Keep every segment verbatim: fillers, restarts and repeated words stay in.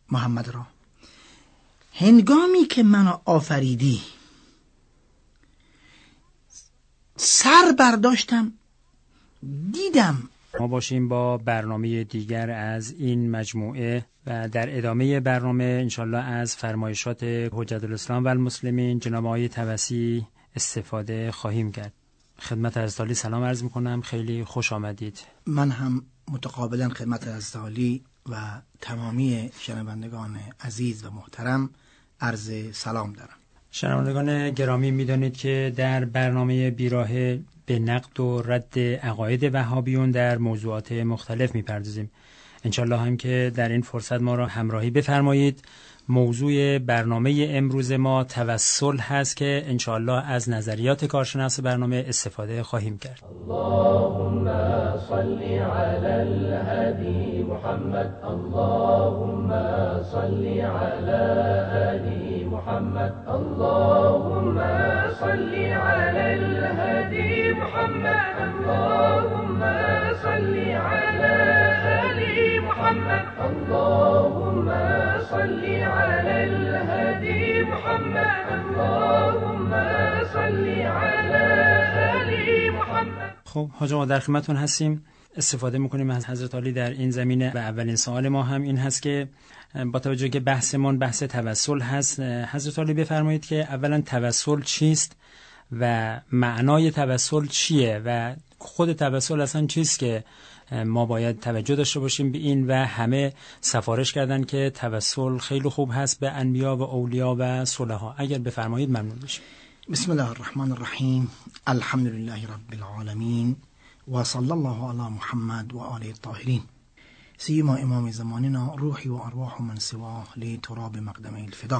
محمد را هنگامی که منو آفریدی سر برداشتم دیدم. ما باشیم با برنامه دیگر از این مجموعه و در ادامه برنامه انشالله از فرمایشات حجت الاسلام و المسلمین جناب آقای طبسی استفاده خواهیم کرد. خدمت حضرت عالی سلام عرض میکنم، خیلی خوش آمدید. من هم متقابلا خدمت حضرت عالی و تمامی شنوندگان عزیز و محترم عرض سلام دارم. شنوندگان گرامی، میدانید که در برنامه بیراهه به نقد و رد عقاید وهابیون در موضوعات مختلف میپردازیم. انشالله هم که در این فرصت ما را همراهی بفرمایید. موضوع برنامه امروز ما توسل هست که انشالله از نظریات کارشناس برنامه استفاده خواهیم کرد. اللهم صل علی الهادی محمد، اللهم صل علی آل محمد، اللهم صل علی الهادی محمد، اللهم صل علی آل محمد، اللهم صل علی الهادی محمد، اللهم صل علی آل محمد. خب حاج ما در خدمتتون هستیم. استفاده میکنیم از حضرت عالی در این زمینه و اولین سوال ما هم این هست که با توجه که بحثمون بحث توسل هست، حضرت عالی بفرمایید که اولا توسل چیست و معنای توسل چیه و خود توسل اصلا چیست که ما باید توجه داشته باشیم به این. و همه سفارش کردن که توسل خیلی خوب هست به انبیا و اولیا و صلحا. اگر بفرمایید ممنون میشم. بسم الله الرحمن الرحیم، الحمد لله رب العالمین و صلی الله علی محمد و آله الطاهرین. سیما امام زماننا روحی و ارواح من سواه لی تراب مقدمه الفدا.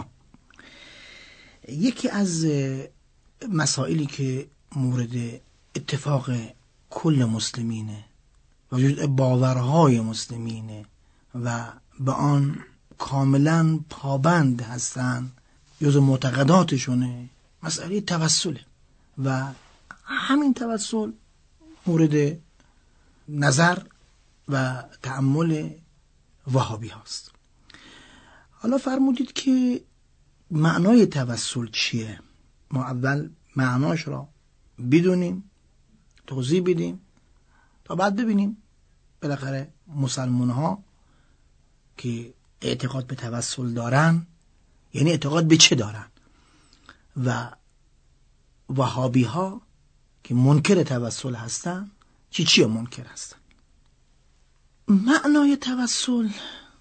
یکی از مسائلی که مورد اتفاق کل مسلمینه و وجود باورهای مسلمینه و به آن کاملا پابند هستن، جزو معتقداتشونه، مسئله توسله و همین توسل مورد نظر و تأمل وهابی هست. حالا فرمودید که معنای توسل چیه؟ ما اول معناش را بدونیم، توضیح بدیم تا بعد ببینیم بالاخره مسلمان ها که اعتقاد به توسل دارن یعنی اعتقاد به چه دارن و وهابی ها که منکر توسل هستن چی چی منکر هستن. معنای توسل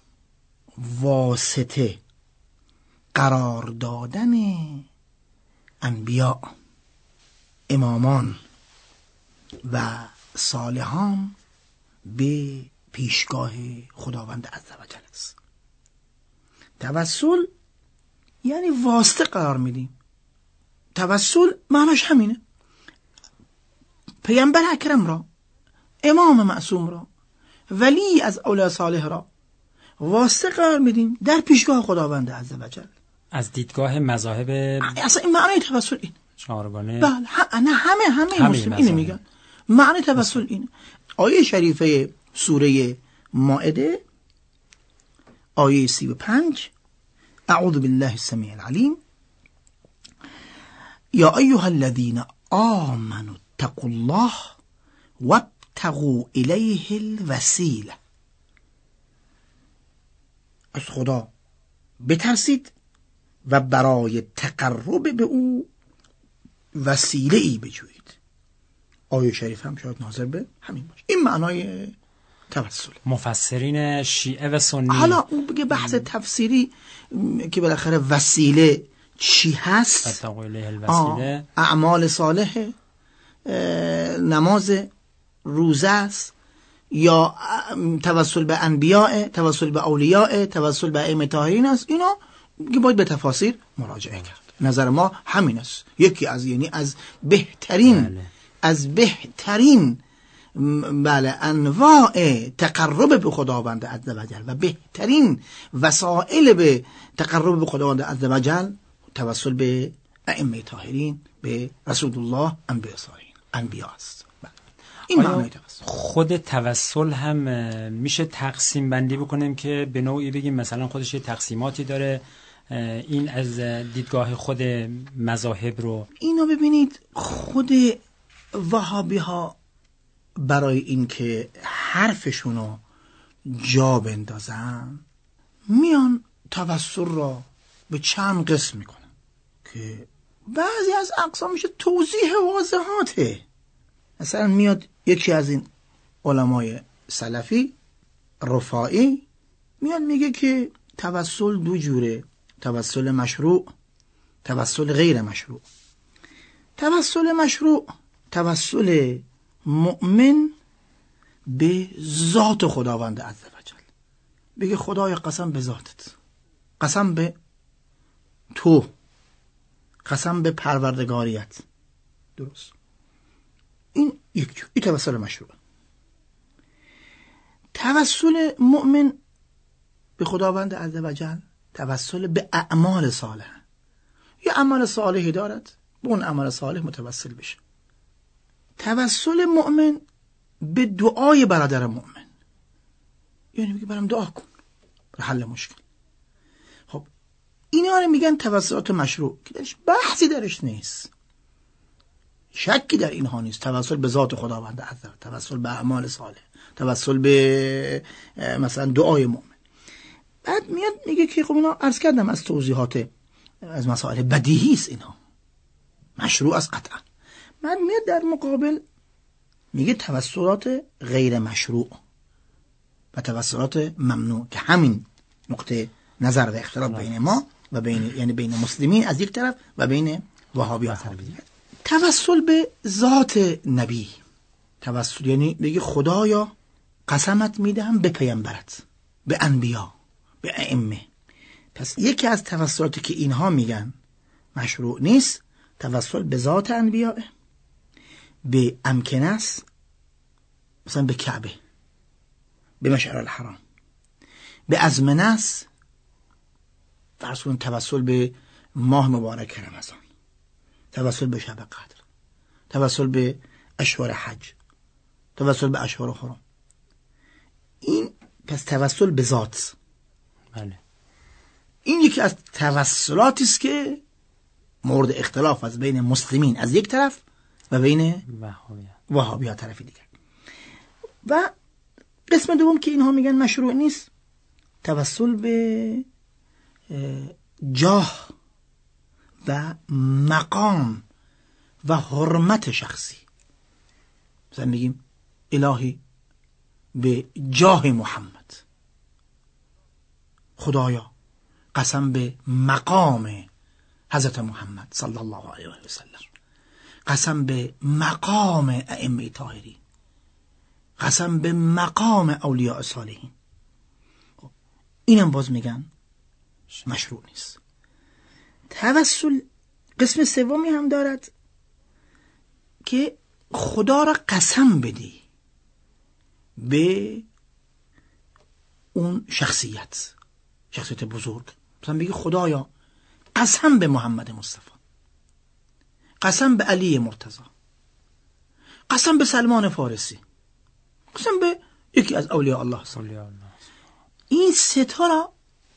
واسطه قرار دادن انبیاء، امامان و صالحان به پیشگاه خداوند عزوجل است. توسل یعنی واسطه قرار میدیم. توسل معناش همینه. پیامبر اکرم را، امام معصوم را، ولی از اولیاء صالح را واسطه قرار میدیم در پیشگاه خداوند عزوجل. از دیدگاه مذاهب اصلا این معنی توسل این چهارگانه. بله هم... نه همه همه مسلم اینو میگن. معنی توسل این. آیه شریفه سوره مائده آیه سی و پنج، اعوذ بالله السمیع العلیم یا ایها الذین آمنوا اتقوا الله وابتغوا الیه الوسیله. از خدا بترسید و برای تقرب به او وسیله ای بجویید. آیه شریف هم شاید ناظر به همین باشه. این معنای توسل. مفسرین شیعه و سنی حالا اون بگه بحث تفسیری که بالاخره وسیله چی هست، الوسیله اعمال صالح، نماز، روزه است، یا توسل به انبیاء، توسل به اولیاء، توسل به ائمه طاهرین است. اینا که باید به تفاسیر مراجعه کرد. نظر ما همین است. یکی از یعنی از بهترین بله. از بهترین بله انواع تقرب به خداوند عزوجل و بهترین وسایل به تقرب به خداوند عزوجل توسل به ائمه طاهرین، به رسول الله، انبیاء صالحین، انبیاء است. بله. این معنی توسل. خود توسل هم میشه تقسیم بندی بکنیم که به نوعی بگیم مثلا خودش یه تقسیماتی داره، این از دیدگاه خود مذاهب رو. اینو ببینید، خود وهابی ها برای اینکه حرفشونو جا بندازن میان توسل را به چند قسم میکنن که بعضی از اقسامش توضیح واضحاته. مثلا میاد یکی از این علمای سلفی رفاعی میاد میگه که توسل دو جوره، توسل مشروع، توسل غیر مشروع. توسل مشروع توسل مؤمن به ذات خداوند عزوجل، بگه خدای قسم به ذاتت، قسم به تو، قسم به پروردگاریت. درست، این یک جو، این توسل مشروع. توسل مؤمن به خداوند عزوجل توسل به اعمال صالح، یه عمل صالحی دارد، به اون عمل صالح متوسل بشه. توسل مؤمن به دعای برادر مؤمن، یعنی میگه برام دعا کن برای حل مشکل. خب اینا رو میگن توسلات مشروع که درش بحثی درش نیست، شکی در اینها نیست. توسل به ذات خداوند عزوجل، توسل به اعمال صالح، توسل به مثلا دعای مؤمن. بعد میاد میگه که خب اینا عرض کردم از توضیحات از مسائل بدیهی است، اینها مشروع است قطعا. بعد میاد در مقابل میگه توسلات غیر مشروع و توسلات ممنوع، که همین نقطه نظر و اختلاف بین ما و بین، یعنی بین مسلمین از یک طرف و بین وهابی از طرف دیگر. توسل به ذات نبی، توسل یعنی بگه خدایا قسمت میدهم به پیامبرت، به انبیا، به ائمه. پس یکی از توسلاتی که اینها میگن مشروع نیست، توسل به ذات انبیاء، به امکنه است، مثلا به کعبه، به مشعر الحرام، به ازمنه است، فرض کن توسل به ماه مبارک رمضان، توسل به شب قدر، توسل به اشهر حج، توسل به اشهر حرم. این پس توسل به ذات. بله. این یکی از توسلاتی است که مورد اختلاف از بین مسلمین از یک طرف و بین وهابی‌ها طرف دیگر. و قسم دوم که اینها میگن مشروع نیست، توسل به جاه و مقام و حرمت شخصی. مثلا میگیم الهی به جاه محمد، خدایا قسم به مقام حضرت محمد صلی الله علیه و سلم، قسم به مقام ائمه طاهرین، قسم به مقام اولیاء صالحین. اینم باز میگن مشروع نیست. توسل قسم سومی هم دارد که خدا را قسم بدی به اون شخصیت، شخصیت بزرگ. مثلا بگی خدایا قسم به محمد مصطفی، قسم به علی مرتضی، قسم به سلمان فارسی، قسم به یکی از اولیاء الله صلی الله. این سه تا را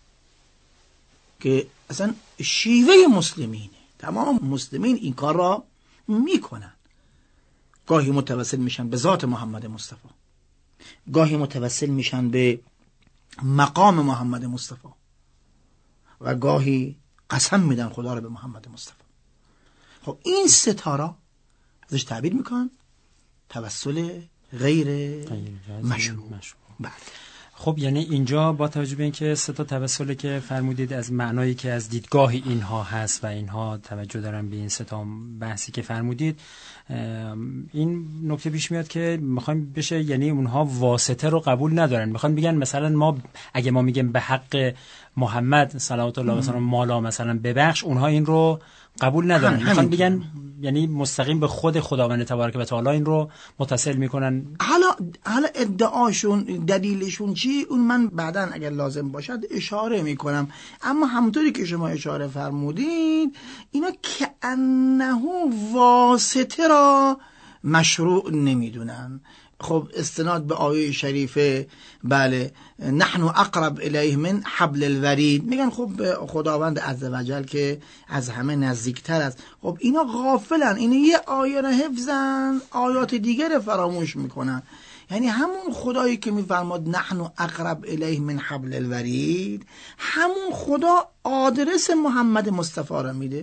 که اصلا شیوه مسلمینه، تمام مسلمین این کار را میکنن. گاهی متوسل میشن به ذات محمد مصطفی، گاهی متوسل میشن به مقام محمد مصطفی و گاهی قسم میدن خدا را به محمد مصطفی. خب این سه تا را ازش تعبیر میکنن توسل غیر مشروع. بله. خب یعنی اینجا با توجه به اینکه سه تا توسلی که فرمودید از معنایی که از دیدگاه اینها هست و اینها توجه دارن به این سه تا بحثی که فرمودید، این نکته پیش میاد که میخوایم بشه یعنی اونها واسطه رو قبول ندارن. میخوان بگن مثلا ما اگه ما میگیم به حق محمد صلوات الله و سلام مالا مثلا ببخش، اونها این رو قبول ندارن. میخوان بگن یعنی مستقیم به خود خداوند تبارک و تعالی این رو متصل میکنن. حالا حالا ادعاشون دلیلشون چی، اون من بعداً اگر لازم باشد اشاره میکنم. اما همونطوری که شما اشاره فرمودید اینا که انه واسطه را مشروع نمیدونن. خب استناد به آیه شریفه بله نحن اقرب الیه من حبل الورید، میگن خب خداوند عزوجل که از همه نزدیکتر است. خب اینا غافلن، اینا یه آیه را حفظن آیات دیگر فراموش میکنن. یعنی همون خدایی که میفرماد نحن اقرب الیه من حبل الورید، همون خدا آدرس محمد مصطفی را میده،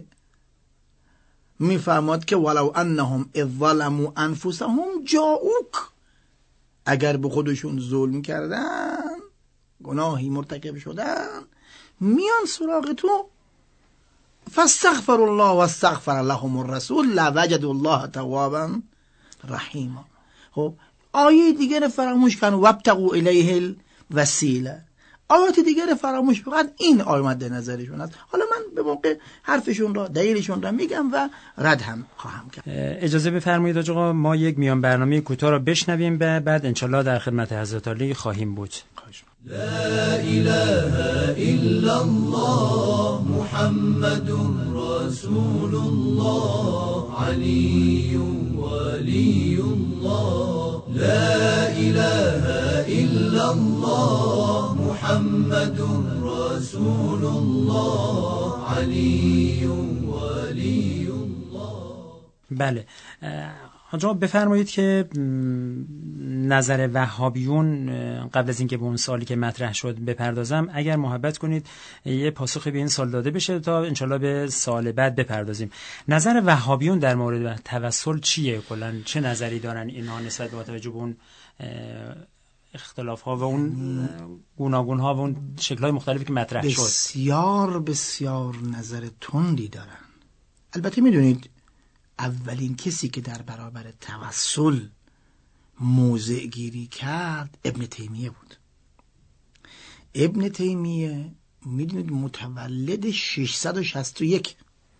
میفرماد که ولو انهم اذ ظلموا انفسهم جاءوک، اگر به خودشون ظلم کردن، گناهی مرتکب شدن، میان سراغ تو، فاستغفر الله واستغفر لهم الرسول لوجدوا الله توابا رحیما. خب آیه دیگر فراموش کن وابتغوا الیه الوسیله، آیات دیگر فراموش بکن، این آیه مد نظرشون است. حالا من به موقع حرفشون را دلیلشون را میگم و رد هم خواهم کرد. اجازه بفرمایید آقا ما یک میان برنامه کوتاه را بشنویم و بعد انشالله در خدمت حضرت علی خواهیم بود. لا اله الا الله محمد رسول الله علی ولی الله لا اله الا الله محمد رسول الله علی ولی الله. بله حاجا بفرمایید که نظر وهابیون قبل از اینکه به اون سوالی که مطرح شد بپردازم، اگر محبت کنید یه پاسخی به این سوال داده بشه تا انشالله به سوال بعد بپردازیم. نظر وهابیون در مورد توسل چیه؟ کلا چه نظری دارن اینها نسبت به توجه به اون اختلاف ها و اون گوناگون ها و اون شکل های مختلفی که مطرح شد؟ بسیار بسیار نظر تندی دارن. البته میدونید اولین کسی که در برابر توسل موضع گیری کرد ابن تیمیه بود. ابن تیمیه میدونید متولد ششصد و شصت و یک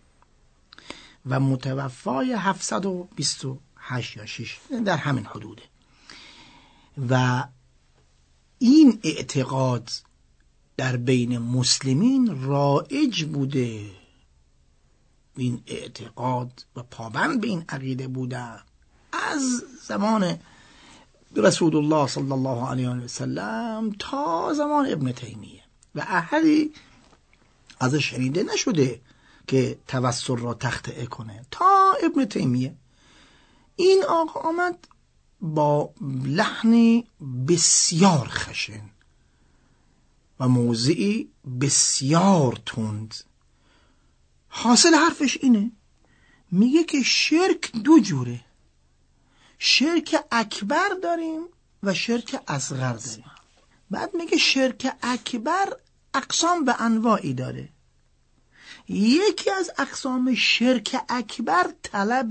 و متوفای هفتصد و بیست و هشت یا شش، در همین حدوده. و این اعتقاد در بین مسلمین رایج بوده، این اعتقاد و پابند به این عقیده بوده از زمان رسول الله صلی الله علیه و سلم تا زمان ابن تیمیه و احدی ازش شنیده نشده که توسل را تخطئه کنه تا ابن تیمیه. این آقا آمد با لحنی بسیار خشن و موضعی بسیار تند، حاصل حرفش اینه، میگه که شرک دو جوره، شرک اکبر داریم و شرک اصغر داریم. بعد میگه شرک اکبر اقسام به انواعی داره. یکی از اقسام شرک اکبر طلب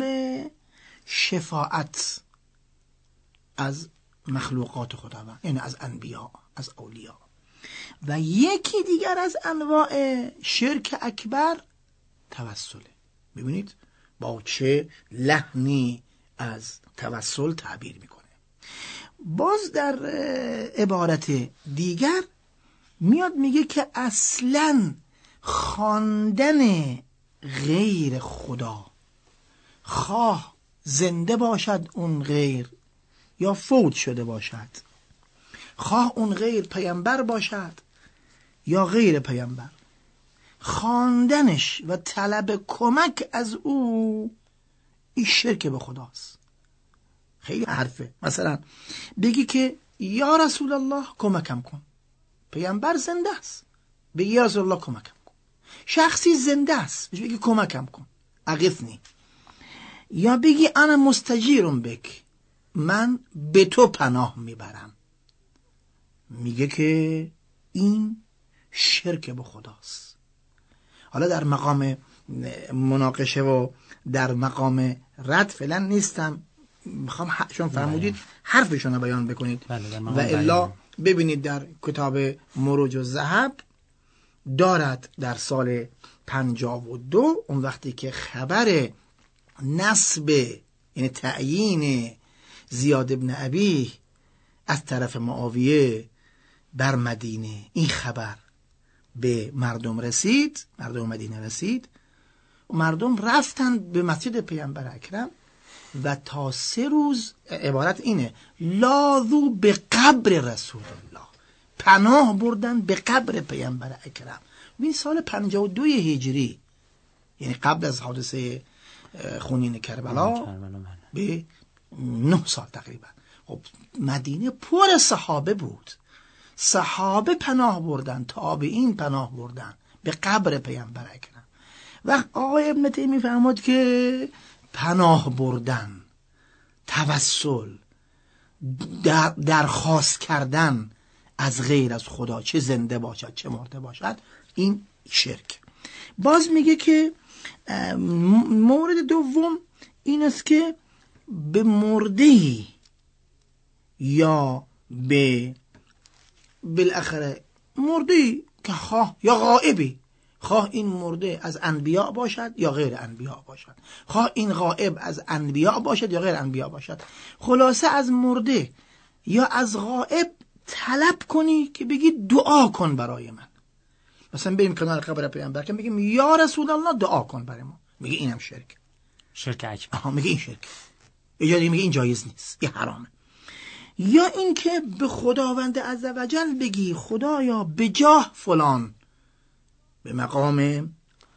شفاعت از مخلوقات خداوند، یعنی از انبیا، از اولیاء. و یکی دیگر از انواع شرک اکبر توسله. ببینید با چه لحنی از توسل تعبیر میکنه. باز در عبارت دیگر میاد میگه که اصلاً خواندن غیر خدا، خواه زنده باشد اون غیر یا فوت شده باشد، خواه اون غیر پیامبر باشد یا غیر پیامبر، خواندنش و طلب کمک از او این شرک به خداست. خیلی حرفه. مثلا بگی که یا رسول الله کمکم کن، پیامبر زنده است، بگی یا رسول الله کمکم کن. شخصی زنده است بگی کمکم کن، اغثنی. یا بگی انا مستجیرم بک، من به تو پناه میبرم، میگه که این شرک به خداست. حالا در مقام مناقشه و در مقام رد فعلا نیستم، میخوام چون فرمودید حرفشون رو بیان بکنید. و الا ببینید در کتاب مروج و ذهب دارد در سال پنجاه و دو، اون وقتی که خبر نسب یعنی تعیین زیاد ابن ابی از طرف معاویه بر مدینه، این خبر به مردم رسید، مردم مدینه رسید و مردم رفتن به مسجد پیامبر اکرم و تا سه روز، عبارت اینه، لاذو به قبر رسول الله، پناه بردن به قبر پیامبر اکرم. این سال پنجاه و دو هجری، یعنی قبل از حادثه خونین کربلا به نه سال تقریبا. خب مدینه پر صحابه بود، صحابه پناه بردن، تابعین پناه بردن به قبر پیامبر اکرم. و آقای ابن تیمیه فرمود که پناه بردن، توسل، در درخواست کردن از غیر از خدا، چه زنده باشد چه مرده باشد، این شرک. باز میگه که مورد دوم این است که به مردهی یا به بالاخره مردهی که خواه یا غائبی، خواه این مرده از انبیاء باشد یا غیر انبیاء باشد، خواه این غائب از انبیاء باشد یا غیر انبیاء باشد، خلاصه از مرده یا از غائب طلب کنی که بگی دعا کن برای من. مثلا بریم کنار قبر پیامبر که میگیم یا رسول الله دعا کن برای ما، میگه اینم شرک، شرک اکبر. آها میگه این شرک، یا میگه این جایز نیست، این حرامه. یا این که به خداوند عزوجل بگی خدایا به جاه فلان، به مقام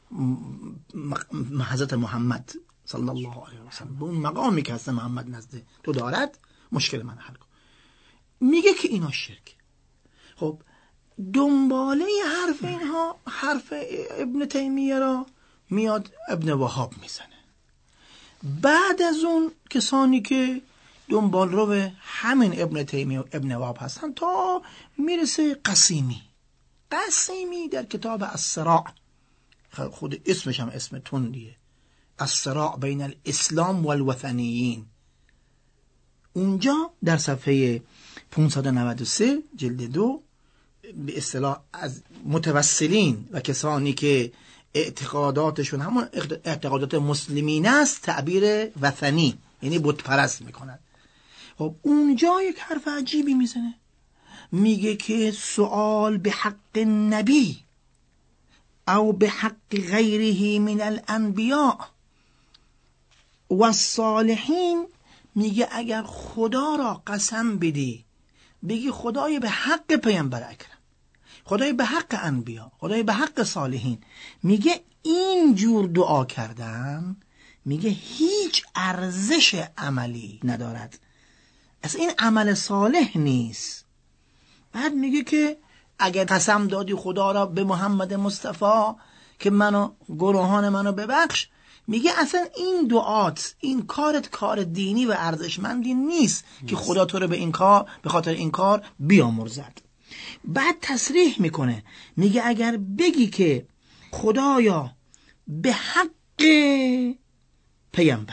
حضرت محمد صلی الله علیه و سلم، به اون مقامی که حضرت محمد نزد تو دارد مشکل من حل کن، میگه که اینا شرک. خب دنباله حرف اینها، حرف ابن تیمیه را میاد ابن وهاب میزنه. بعد از اون کسانی که دنبال رو به همین ابن تیمیه و ابن وهاب هستن تا میرسه قسیمی. قسیمی در کتاب الصراع، خود اسمش هم اسم تندیه، الصراع بین الاسلام والوثنیین، اونجا در صفحه پانصد و نود و سه جلد دو به اصطلاح از متوسلین و کسانی که اعتقاداتشون همون اعتقادات مسلمین است تعبیر وثنی یعنی بت پرست میکنند. خب اونجا یک حرف عجیبی میزنه، میگه که سوال به حق نبی او به حق غیره من الانبیاء و الصالحین، میگه اگر خدا را قسم بدی بگی خدای به حق پیامبر اکرم، خدای به حق انبیا، خدای به حق صالحین، میگه این جور دعا کردن میگه هیچ ارزش عملی ندارد، از این عمل صالح نیست. بعد میگه که اگر قسم دادی خدا را به محمد مصطفی که منو گناهان منو ببخش، میگه اصلا این دعات، این کارت کار دینی و ارزشمندی نیست که خدا تو رو به این کار، به خاطر این کار بیامرزد. بعد تصریح میکنه، میگه اگر بگی که خدایا به حق پیامبر،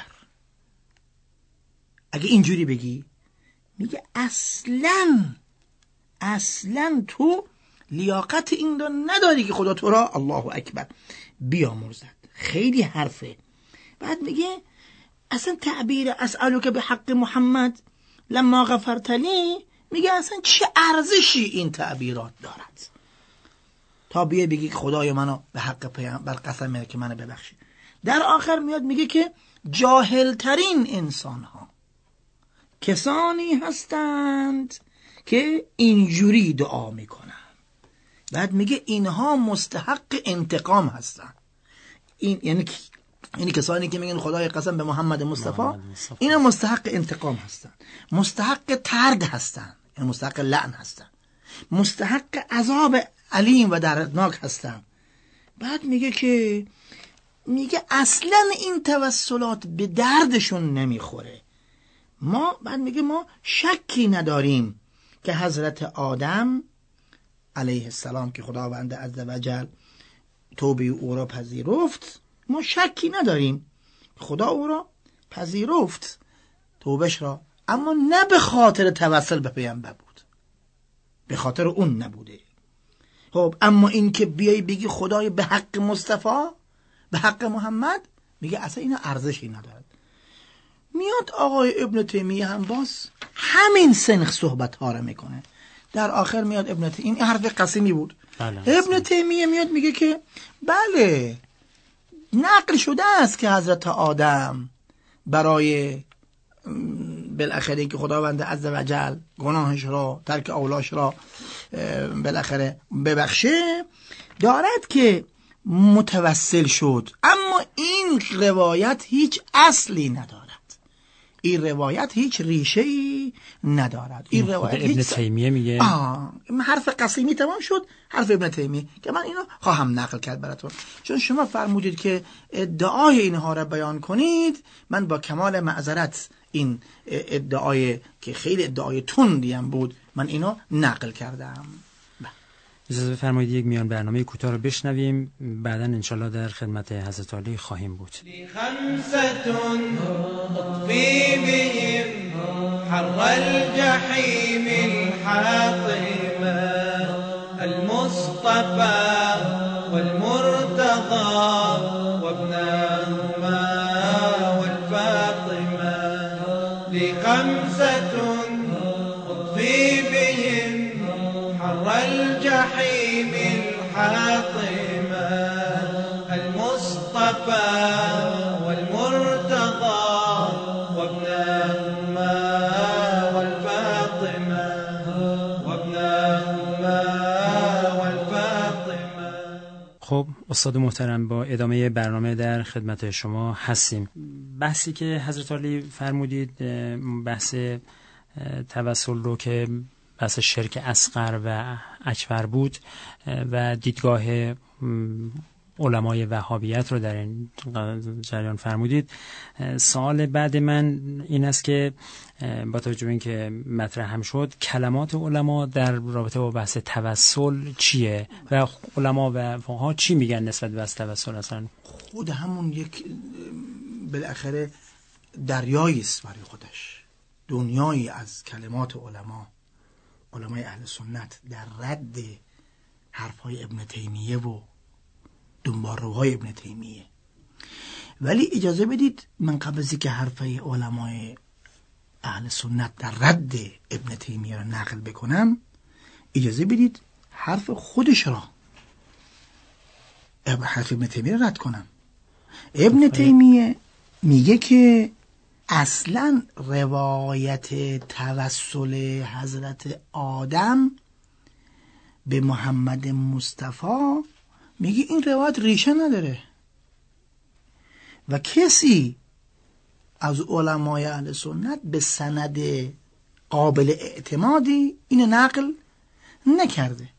اگه اینجوری بگی، میگه اصلا اصلا تو لیاقت این رو نداری که خدا تو را الله اکبر بیامرزد. خیلی حرفه. بعد میگه اصلا تعبیر اسألوک به حق محمد لما غفرت لی، میگه اصلا چه ارزشی این تعبیرات دارد تا بیه بگی خدای منو به حق پیامبر قسم میده که منو ببخشی. در آخر میاد میگه که جاهلترین انسان ها کسانی هستند که اینجوری دعا میکنن. بعد میگه اینها مستحق انتقام هستند. این یعنی یعنی کسانی که میگن خدای قسم به محمد مصطفی، اینا مستحق انتقام هستند، مستحق طرد هستند، یعنی مستحق لعن هستند، مستحق عذاب علیم و دردناک هستند. بعد میگه که میگه اصلا این توسلات به دردشون نمیخوره. ما بعد میگه ما شکی نداریم که حضرت آدم علیه السلام که خداوند عزوجل توبه او را پذیرفت، ما شکی نداریم خدا او را پذیرفت توبهش را، اما نه به خاطر توسل به پیامبر بود، به خاطر اون نبوده. خب اما این که بیای بگی خدای به حق مصطفی، به حق محمد، میگه اصلا اینا ارزشی ندارد. میاد آقای ابن تیمیه هم باز همین سنخ صحبت ها را میکنه. در آخر میاد ابن تیمیه، این حرف قسیمی بود، بله. ابن تیمیه میاد میگه که بله نقل شده است که حضرت آدم برای بالاخره که خداوند عزوجل گناهش را، ترک اولاش را بالاخره ببخشه، دارد که متوسل شد. اما این روایت هیچ اصلی ندارد، این روایت هیچ ریشه‌ای ندارد. این روایت ابن تیمیه میگه آه حرف قصیمی تمام شد، حرف ابن تیمیه که من اینو خواهم نقل کرد براتون، چون شما فرمودید که ادعای اینها را بیان کنید. من با کمال معذرت این ادعای که خیلی ادعای تندی هم بود، من اینو نقل کردم. اجازه بفرمایید یک میان برنامه کوتاه رو بشنویم، بعداً انشالله در خدمت حضرت عالی خواهیم بود. خمسة اطفي بهم حر الجحيم الحاطمة المصطفى والمرتضى وابنهما والفاطمة لخمسة اطفي بهم حر الجحيم الحاطمة المصطفى والمرتضى وابنهما والفاطمة وابنهما والفاطمة. خب استاد محترم، با ادامه برنامه در خدمت شما هستیم. بحثی که حضرت عالی فرمودید، بحث توسل رو که بحث شرک اصغر و اکبر بود و دیدگاه علمای وهابیت رو در این جریان فرمودید. سوال بعد من این است که با توجه به این که مطرح هم شد، کلمات علما در رابطه با بحث توسل چیه و علما و فقها چی میگن نسبت به بحث توسل؟ اصلا خود همون یک بالاخره دریایی است برای خودش، دنیایی از کلمات علما، علمای اهل سنت در رد حرفهای ابن تیمیه و دنبالروهای ابن تیمیه. ولی اجازه بدید من قبل از اینکه حرفهای علمای اهل سنت در رد ابن تیمیه را نقل بکنم، اجازه بدید حرف خودش را، حرف ابن تیمیه را رد کنم. ابن تیمیه میگه که اصلا روایت توسل حضرت آدم به محمد مصطفی، میگه این روایت ریشه نداره و کسی از علمای اهل سنت به سند قابل اعتمادی این نقل نکرده.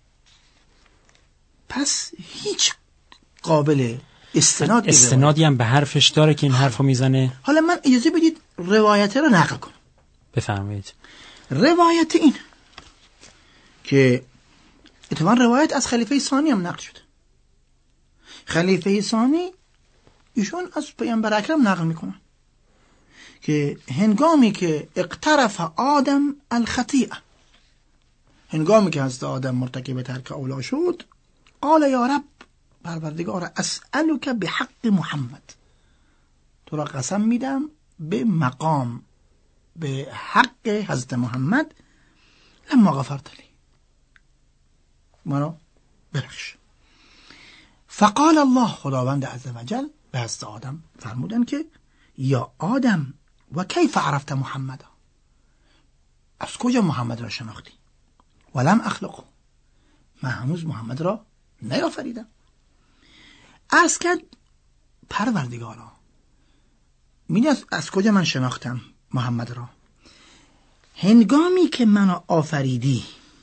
پس هیچ قابل استناد استنادی هم به حرفش داره که این حرفو میزنه. حالا من اجازه بدید روایت رو نقل کنم. بفرمایید. روایت این که اتفاقا روایت از خلیفه ثانی هم نقل شده. خلیفه ثانی ایشون از پیامبر اکرم نقل میکنن که هنگامی که اقترف آدم الخطیئه، هنگامی که حضرت آدم مرتکب ترک اولا شد، قال یا رب، پروردگار، اسألک به حق محمد، تو را قسم میدم به مقام، به حق حضرت محمد، لما غفرت لی، منو ببخش. فقال الله، خداوند عزوجل به حضرت آدم فرمودن که یا آدم و کیف عرفت محمد، از کجا محمد را شناختی؟ ولم اخلقه، من هنوز محمد را نیافریدم. عرض کرد پروردگارا، می‌دونی از, از کجا من شناختم محمد را؟ هنگامی که منو آفریدی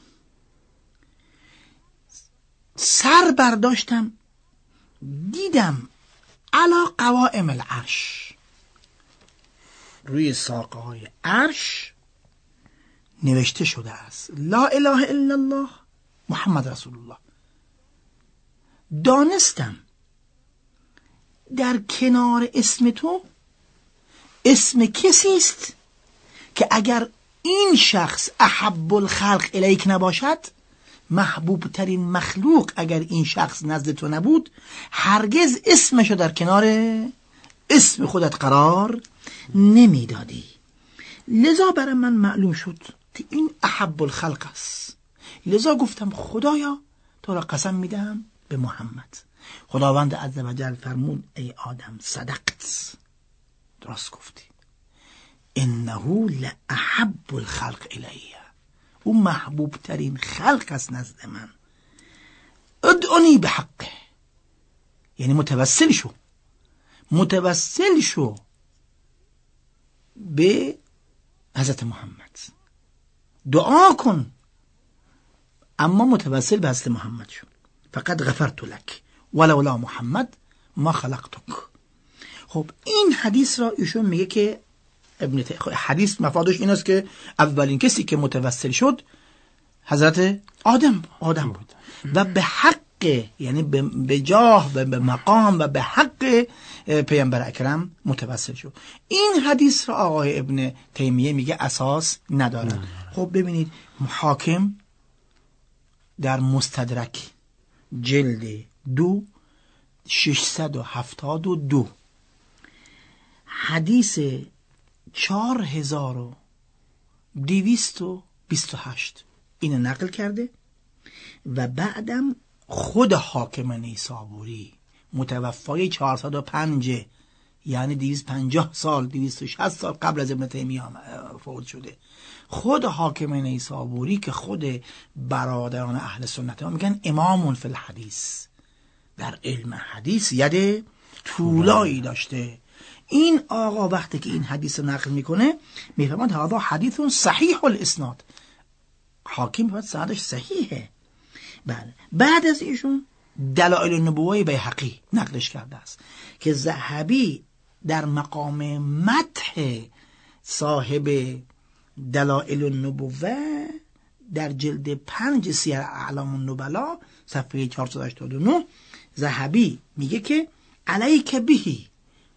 سر برداشتم، دیدم علی قوائم العرش، روی ساقه‌های عرش نوشته شده است لا اله الا الله محمد رسول الله. دانستم در کنار اسم تو اسم کسی است که اگر این شخص احب الخلق الیک نباشد، محبوب ترین مخلوق اگر این شخص نزد تو نبود، هرگز اسمشو در کنار اسم خودت قرار نمیدادی. لذا برای من معلوم شد که این احب الخلق است. لذا گفتم خدایا تو را قسم میدم به محمد. خداوند عزوجل فرمود ای آدم صدقت، درست گفتی. انه لاحب الخلق الیه، او محبوب ترین خلق است نزد من. ادعونی به حقه، یعنی متوسل شو، متوسل شو به حضرت محمد، دعا کن اما متوسل به حضرت محمد شو. فقط غفرت لک ولولا محمد ما خلقتک. خب این حدیث را ایشون میگه که ابن ت... حدیث مفادش این است که اولین کسی که متوسل شد حضرت آدم آدم بود و به حق، یعنی به جاه و به مقام و به حق پیامبر اکرم متوسل شد. این حدیث را آقای ابن تیمیه میگه اساس نداره. خب ببینید حاکم در مستدرک جلد دو ششصد و هفتاد و دو حدیث چهار هزار و دویست و بیست و هشت اینو نقل کرده و بعدم خود حاکم نیسابوری متوفای چهارصد و پنج، یعنی دویست و پنجاه سال دویست و شصت سال قبل از ابن تیمیه فوت شده. خود حاکم نیسابوری که خود برادران اهل سنت ها میگن امام فی الحدیث، در علم حدیث ید طولایی داشته. این آقا وقتی که این حدیث رو نقل میکنه میفهمد هذا حدیث صحیح الاسناد، حاکم باید سندش صحیحه. بله. بعد از ایشون دلائل النبوه بیهقی نقلش کرده است که ذهبی در مقام مدح صاحب دلائل النبوه در جلد پنج سیر اعلام النبلا صفحه چهارصد و هشتاد و نه ذهبی میگه که علیک بهی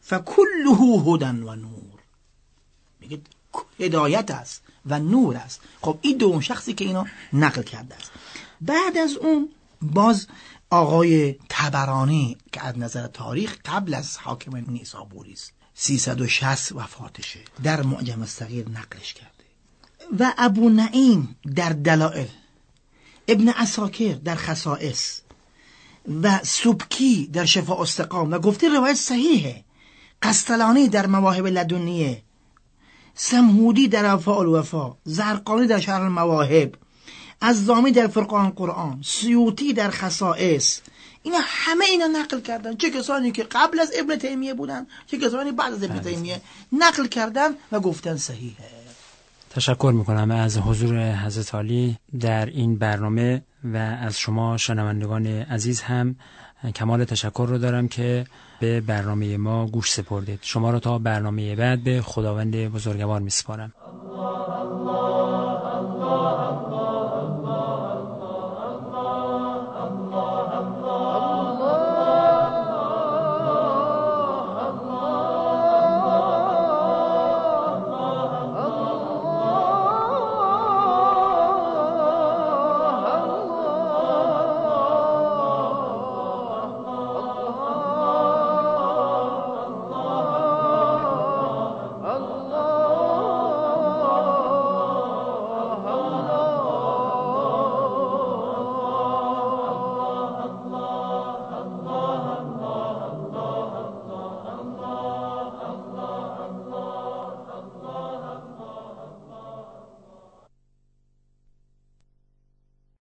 فکله هدی و نور، میگه هدایت است و نور است. خب این دو شخصی که اینو نقل کرده است. بعد از اون باز آقای طبرانی که از نظر تاریخ قبل از حاکم نیسابوری است، سیصد و شصت وفاتشه، در معجم الصغیر نقلش کرده و ابو نعیم در دلائل، ابن عساکر در خصائص و سبکی در شفاء استقام و گفته روایت صحیحه، قسطلانی در مواهب لدنیه، سمهودی در وفاء الوفا، زرقانی در شرح المواهب، الزامی در فرقان قرآن، سیوطی در خصائص، اینا همه اینا نقل کردن. چه کسانی که قبل از ابن تیمیه بودن، چه کسانی بعد از ابن تیمیه نقل کردن و گفتن صحیحه. تشکر میکنم از حضور حضرت عالی در این برنامه و از شما شنوندگان عزیز هم کمال تشکر رو دارم که به برنامه ما گوش سپردید. شما رو تا برنامه بعد به خداوند بزرگوار میسپارم.